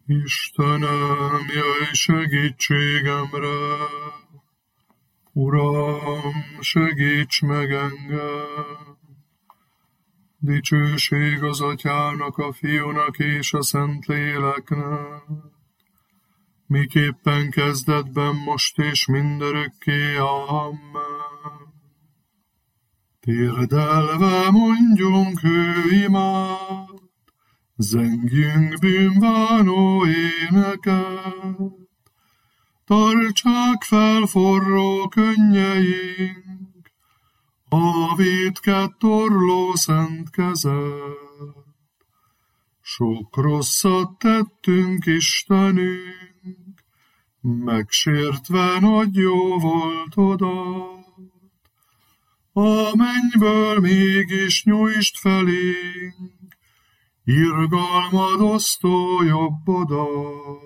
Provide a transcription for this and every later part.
Istenem, jöjj segítségemre! Uram, segíts meg engem! Dicsőség az Atyának, a Fiúnak és a Szentléleknek, miképpen kezdetben, most és mindörökké. Amen. Térdelve mondjunk imát, zengjünk bűnbánó éneket, tartsák fel forró könnyeink a vétket torló szent kezed. Sok rosszat tettünk, Istenünk, megsértve nagy jó voltodat. A mennyből mégis nyújtsd felénk irgalmad osztó jobbodat.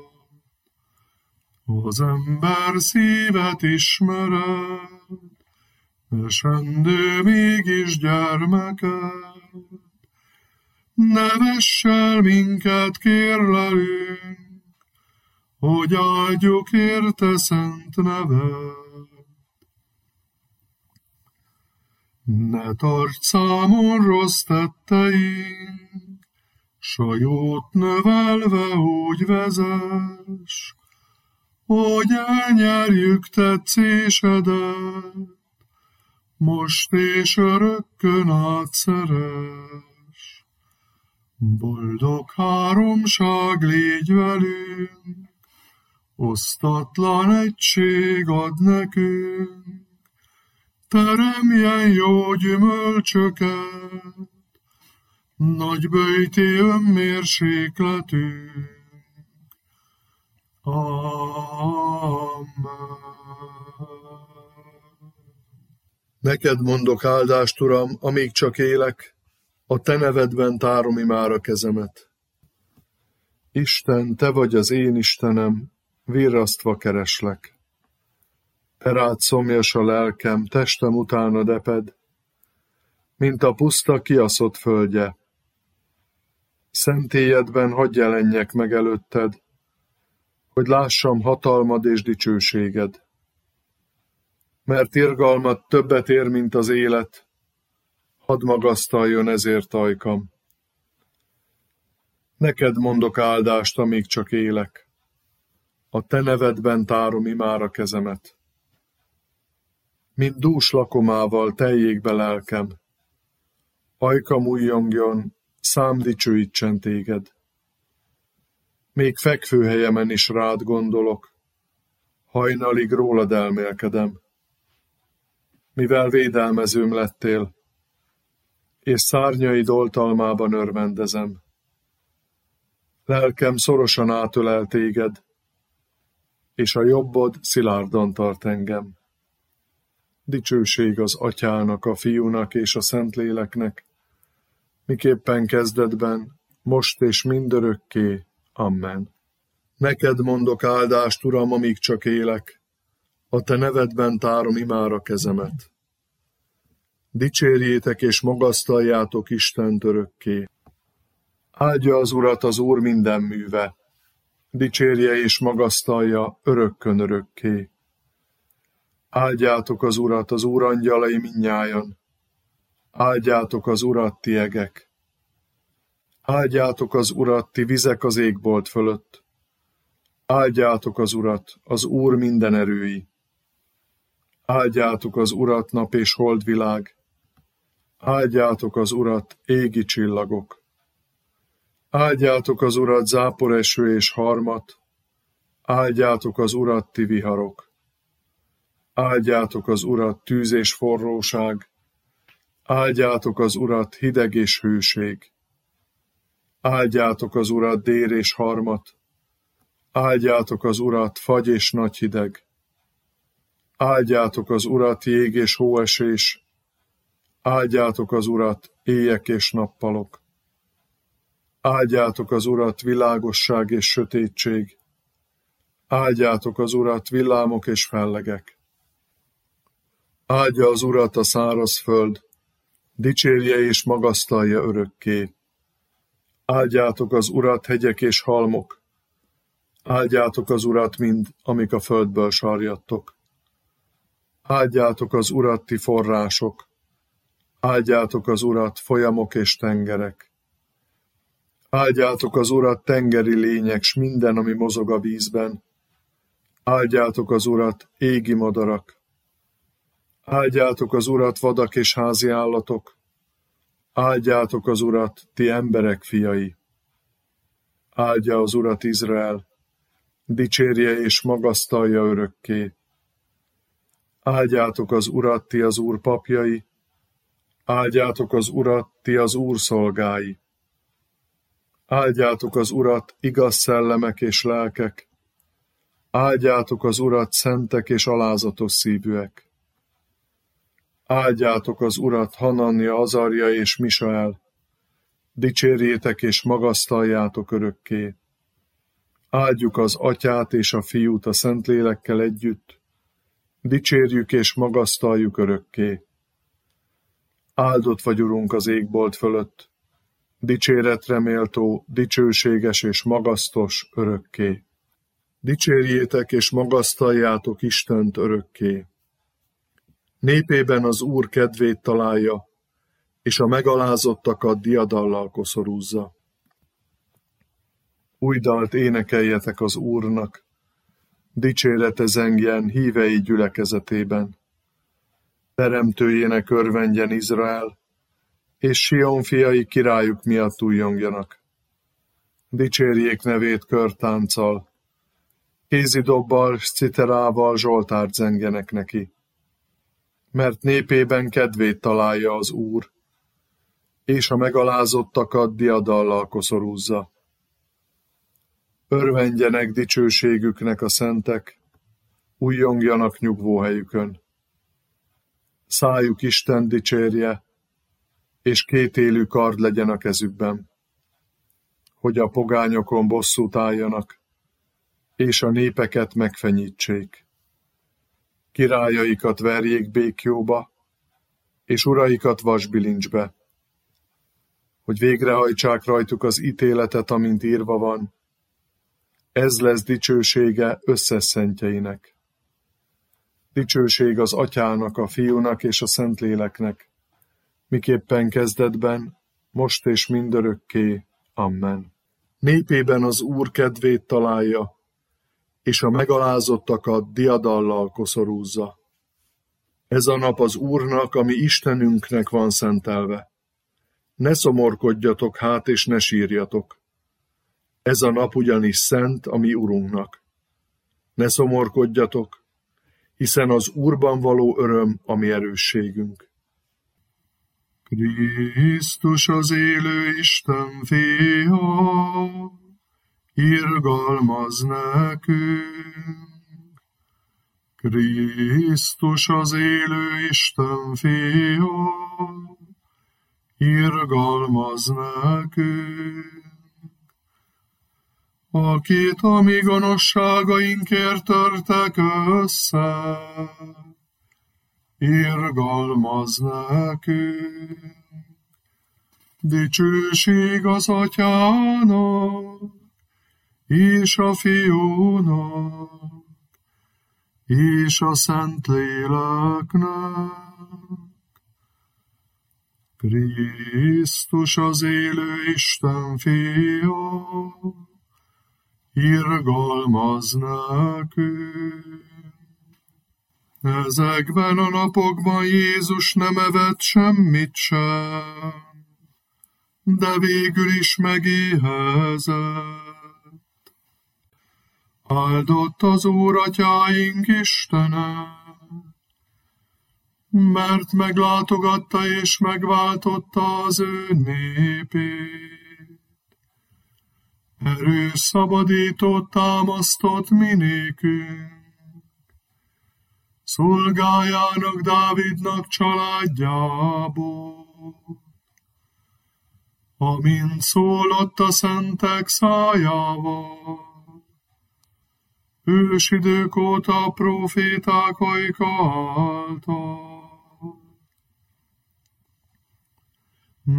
Az ember szívet ismered, esendő mégis gyermeked. Ne vess el minket, kérlelünk, hogy áldjuk érte szent neved. Ne tarts számon rossz tetteink, s a jót növelve úgy vezess, hogy elnyerjük tetszésedet, most és örökkön átszeress. Boldog háromság légy velünk, osztatlan egység ad nekünk, teremjen jó gyümölcsöket, nagy böjti önmérsékletünk. Amen. Neked mondok áldást, Uram, amíg csak élek, a te nevedben tárom imára kezemet. Isten, te vagy az én Istenem, virrasztva kereslek. Erád szomjas a lelkem, testem utánad eped, mint a puszta kiaszott földje. Szentélyedben hadd jelenjek meg előtted, hogy lássam hatalmad és dicsőséged. Mert irgalmad többet ér, mint az élet, hadd magasztaljon ezért ajkam. Neked mondok áldást, amíg csak élek, a te nevedben tárom imára kezemet. Mint dús lakomával teljék be lelkem, ajkam újjongjon, szám dicsőítsen téged. Még fekvőhelyemen is rád gondolok, hajnalig rólad elmélkedem. Mivel védelmezőm lettél, és szárnyaid oltalmában örvendezem. Lelkem szorosan átölel téged, és a jobbod szilárdan tart engem. Dicsőség az Atyának, a Fiúnak és a Szentléleknek, miképpen kezdetben, most és mindörökké. Amen. Neked mondok áldást, Uram, amíg csak élek, a te nevedben tárom imára kezemet. Dicsérjétek és magasztaljátok Istent örökké. Áldja az Urat az Úr minden műve, dicsérje és magasztalja örökkön örökké. Áldjátok az Urat, az Úr angyalai mindnyájan, áldjátok az Urat, ti egek. Áldjátok az Urat, ti vizek az égbolt fölött. Áldjátok az Urat, az Úr minden erői. Áldjátok az Urat, nap és holdvilág. Áldjátok az Urat, égi csillagok. Áldjátok az Urat, záporeső és harmat. Áldjátok az Urat, ti viharok. Áldjátok az Urat, tűz és forróság. Áldjátok az Urat, hideg és hőség. Áldjátok az Urat, dér és harmat. Áldjátok az Urat, fagy és nagy hideg. Áldjátok az Urat, jég és hóesés. Áldjátok az Urat, éjek és nappalok. Áldjátok az Urat, világosság és sötétség. Áldjátok az Urat, villámok és fellegek. Áldja az Urat a száraz föld, dicsérje és magasztalja örökké. Áldjátok az Urat, hegyek és halmok, Áldjátok az Urat mind, amik a földből sarjadtok. Áldjátok az Urat, ti források. Áldjátok az Urat, folyamok és tengerek. Áldjátok az Urat, tengeri lények, s minden, ami mozog a vízben. Áldjátok az Urat, égi madarak. Áldjátok az Urat, vadak és házi állatok. Áldjátok az Urat, ti emberek fiai. Áldja az Urat Izrael, dicsérje és magasztalja örökké. Áldjátok az Urat, ti az Úr papjai. Áldjátok az Urat, ti az Úr szolgái. Áldjátok az Urat, igaz szellemek és lelkek. Áldjátok az Urat, szentek és alázatos szívűek. Áldjátok az Urat, Hananja, Azarja és Misael. Dicsérjétek és magasztaljátok örökké. Áldjuk az Atyát és a Fiút a Szentlélekkel együtt. Dicsérjük és magasztaljuk örökké. Áldott vagy, Urunk, az égbolt fölött. Dicséretre méltó, dicsőséges és magasztos örökké. Dicsérjétek és magasztaljátok Istent örökké. Népében az Úr kedvét találja, és a megalázottakat diadallal koszorúzza. Új dalt énekeljetek az Úrnak, dicsérete zengjen hívei gyülekezetében. Teremtőjének örvendjen Izrael, és Sion fiai királyuk miatt újjongjanak. Dicsérjék nevét körtánccal, kézidobbal s citerával zsoltárt zengjenek neki. Mert népében kedvét találja az Úr, és a megalázottakat diadallal koszorúzza. Örvendjenek dicsőségüknek a szentek, újjongjanak nyugvóhelyükön. Szájuk Isten dicsérje, és kétélű kard legyen a kezükben, hogy a pogányokon bosszút álljanak, és a népeket megfenyítsék. Királyaikat verjék békjóba, és uraikat vasbilincsbe, hogy végrehajtsák rajtuk az ítéletet, amint írva van. Ez lesz dicsősége összes szentjeinek. Dicsőség az Atyának, a Fiúnak és a Szentléleknek, miképpen kezdetben, most és mindörökké. Amen. Népében az Úr kedvét találja, és a megalázottakat diadallal koszorúzza. Ez a nap az Úrnak, ami Istenünknek van szentelve. Ne szomorkodjatok hát, és ne sírjatok. Ez a nap ugyanis szent a mi Urunknak. Ne szomorkodjatok, hiszen az Úrban való öröm a mi erősségünk. Krisztus az élő Isten fia, irgalmaz nekünk. Krisztus az élő Isten fia, irgalmaz nekünk. Akit a mi gonoszságainkért törtek össze, irgalmaz nekünk. Dicsőség az Atyának, és a Fiúnak, és a Szentléleknek. Krisztus az élő Isten fia, irgalmaz nekünk. Ezekben a napokban Jézus nem evett semmit sem, de végül is megéhezett. Áldott az Úr Atyáink Istene, mert meglátogatta és megváltotta az ő népét. Erős szabadítót támasztott minékünk, szolgájának Dávidnak családjából. Amint szólott a szentek szájával, ősidők óta a próféták ajka által.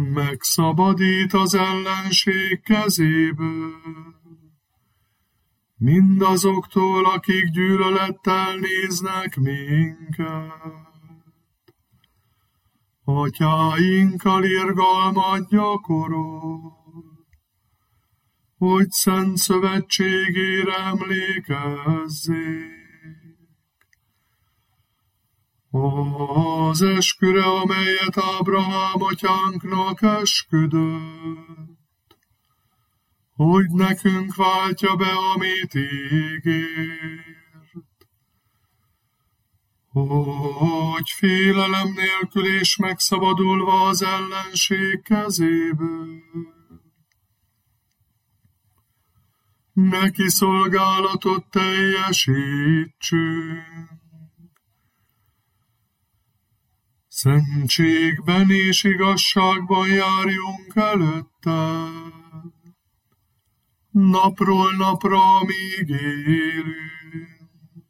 Megszabadít az ellenség kezéből, mindazoktól, akik gyűlölettel néznek minket. Atyáinkkal irgalmat gyakorol, hogy szent szövetségére emlékezzék. Az esküre, amelyet Ábrahám atyánknak esküdött, hogy nekünk váltja be, amit ígért, hogy félelem nélkül és megszabadulva az ellenség kezéből, neki szolgálatot teljesítsünk. Szentségben és igazságban járjunk előtte, napról napra, amíg élünk.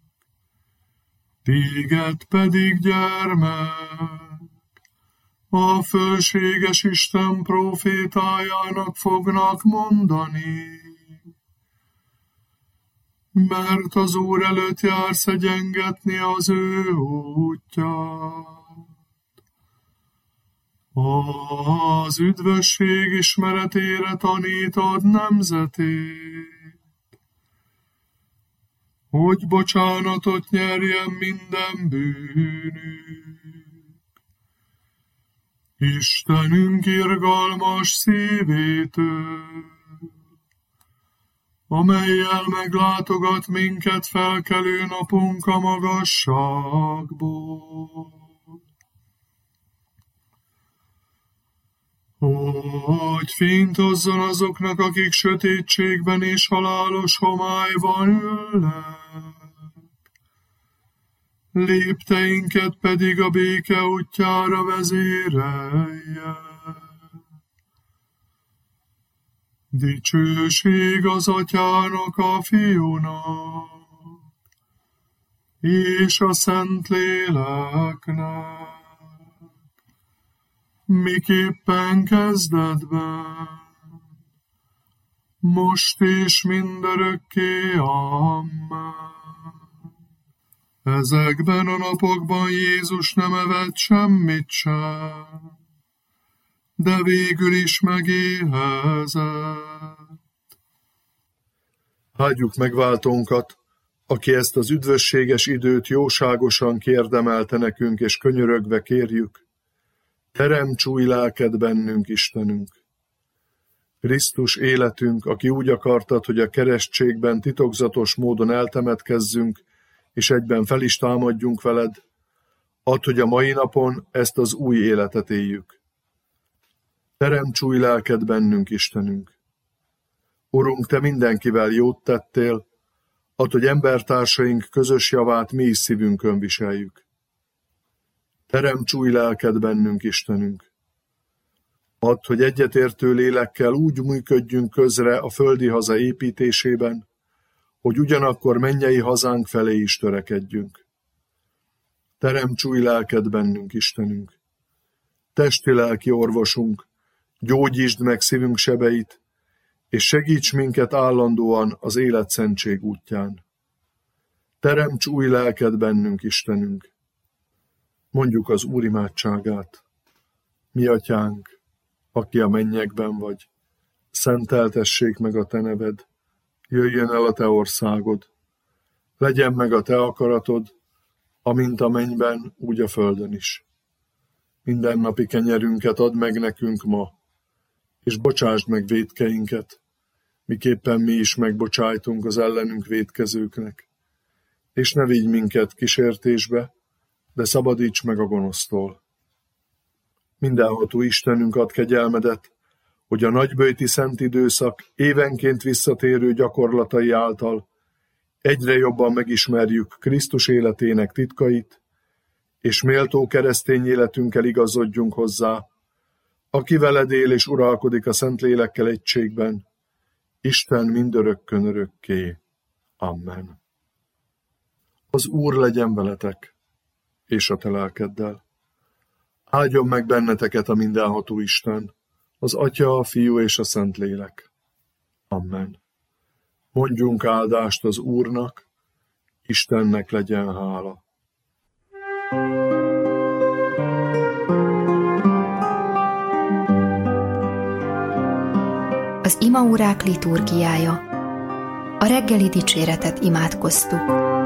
Téged pedig, gyermek, a fölséges Isten prófétájának fognak mondani, mert az Úr előtt jársz egyengetni az ő útját. Az üdvösség ismeretére tanítod nemzetét, hogy bocsánatot nyerjen minden bűnük. Istenünk irgalmas szívétől, amellyel meglátogat minket felkelő napunk a magasságból. Hogy fényt hozzon azoknak, akik sötétségben és halálos homályban ülnek, lépteinket pedig a béke útjára vezérelje. Dicsőség az Atyának, a Fiúnak, és a Szentléleknek, miképpen kezdetben, most és mindörökké. Amen. Ezekben a napokban Jézus nem evett semmit sem, de végül is megéhezett. Áldjuk megváltónkat, aki ezt az üdvösséges időt jóságosan kiérdemelte nekünk, és könyörögve kérjük: teremts új lelket bennünk, Istenünk. Krisztus életünk, aki úgy akartad, hogy a keresztségben titokzatos módon eltemetkezzünk, és egyben fel is támadjunk veled, add, hogy a mai napon ezt az új életet éljük. Teremts új lelket bennünk, Istenünk. Urunk, te mindenkivel jót tettél, add, hogy embertársaink közös javát mi is szívünkön viseljük. Teremts új lelket bennünk, Istenünk. Add, hogy egyetértő lélekkel úgy működjünk közre a földi haza építésében, hogy ugyanakkor mennyei hazánk felé is törekedjünk. Teremts új lelket bennünk, Istenünk. Testi-lelki orvosunk, gyógyítsd meg szívünk sebeit, és segíts minket állandóan az életszentség útján. Teremts új lelket bennünk, Istenünk. Mondjuk az Úr imádságát. Mi Atyánk, aki a mennyekben vagy, szenteltessék meg a te neved, jöjjön el a te országod, legyen meg a te akaratod, amint a mennyben, úgy a földön is. Mindennapi kenyerünket add meg nekünk ma, és bocsásd meg vétkeinket, miképpen mi is megbocsájtunk az ellenünk vétkezőknek, és ne vigy minket kísértésbe, de szabadíts meg a gonosztól. Mindenható Istenünk, ad kegyelmedet, hogy a nagyböjti szent időszak évenként visszatérő gyakorlatai által egyre jobban megismerjük Krisztus életének titkait, és méltó keresztény életünkkel igazodjunk hozzá, aki veled él és uralkodik a Szentlélekkel egységben, Isten mindörökkön örökké. Amen. Az Úr legyen veletek, és a te lelkeddel. Áldjon meg benneteket a mindenható Isten, az Atya, a Fiú és a Szentlélek. Amen. Mondjunk áldást az Úrnak, Istennek legyen hála. Az imaórák liturgiája. A reggeli dicséretet imádkoztuk.